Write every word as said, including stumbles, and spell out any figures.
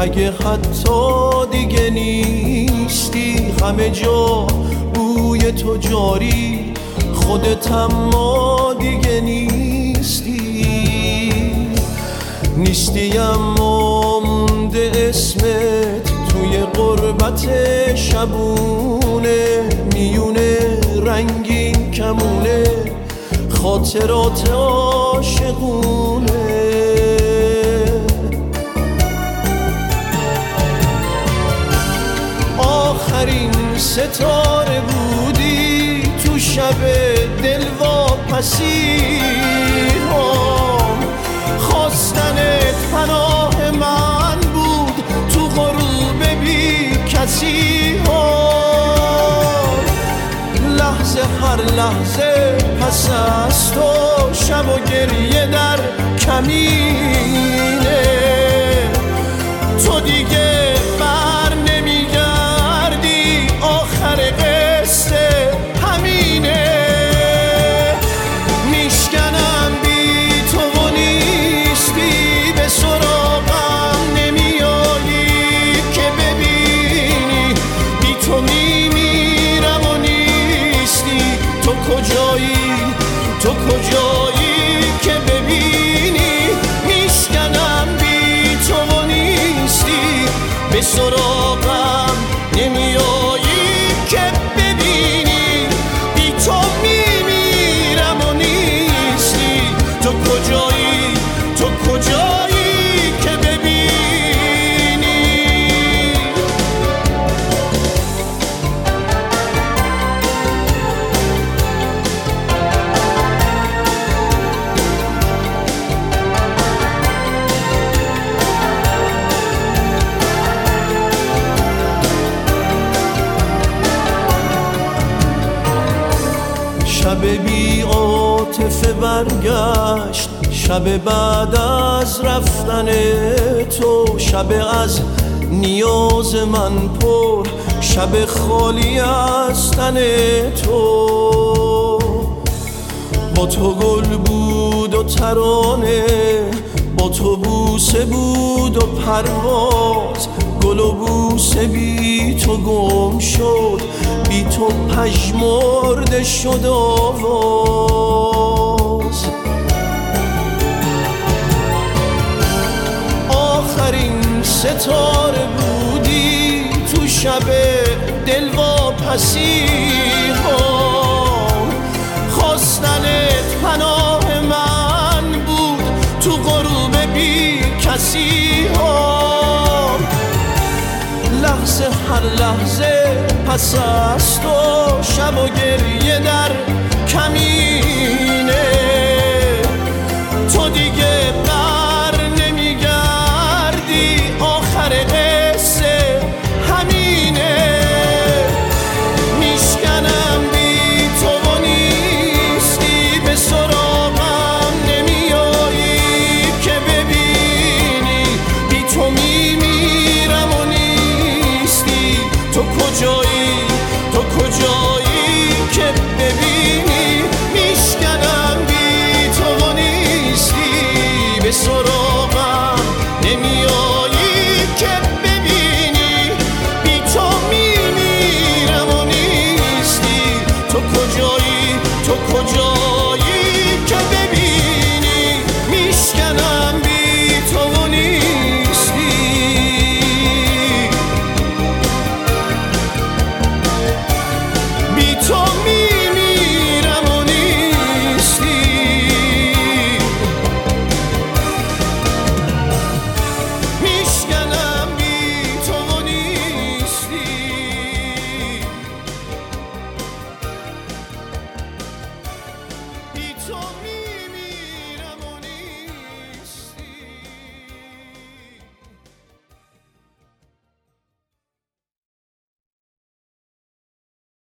اگه حتی دیگه نیستی، همه جا بوی تو جاری، خودت اما دیگه نیستی. نیستی اما مونده اسمت توی غربت شبونه، میونه رنگین کمونه خاطرات عاشقونه. آخرین ستاره بودی تو شب دلواپسی هم، خواستنت پناه من بود تو غروب بی کسی هم. لحظه هر لحظه پس از تو شب و گریه در کمینه، تو دیگه بر نمیگردی، آخر قصه همینه. میشکنم بی تو و نیستی، به سراغم نمیایی که ببینی، بی تو میمیرم و نیستی. تو کجایی تو کجایی که ببینی، میشکنم بی تو و نیستی، به سراغم نمیایی که ببینی، بی تو میمیرم و نیستی. تو کجایی تو کجایی که ببینی. شب بی عاطفه برگشت، شب بعد از رفتن تو، شب از نیاز من پر، شب خالی از تن تو. با تو گل بود و ترانه، با تو بوسه بود و پرواز، گل و بوسه بی تو گم شد، بی تو پژمرده شد آواز. آخرین ستاره بودی تو شب دلواپسی هم، خواستنت پناه من بود تو غروب بی کسی هم. لحظه هر لحظه پس از تو شب و گریه در کمینه،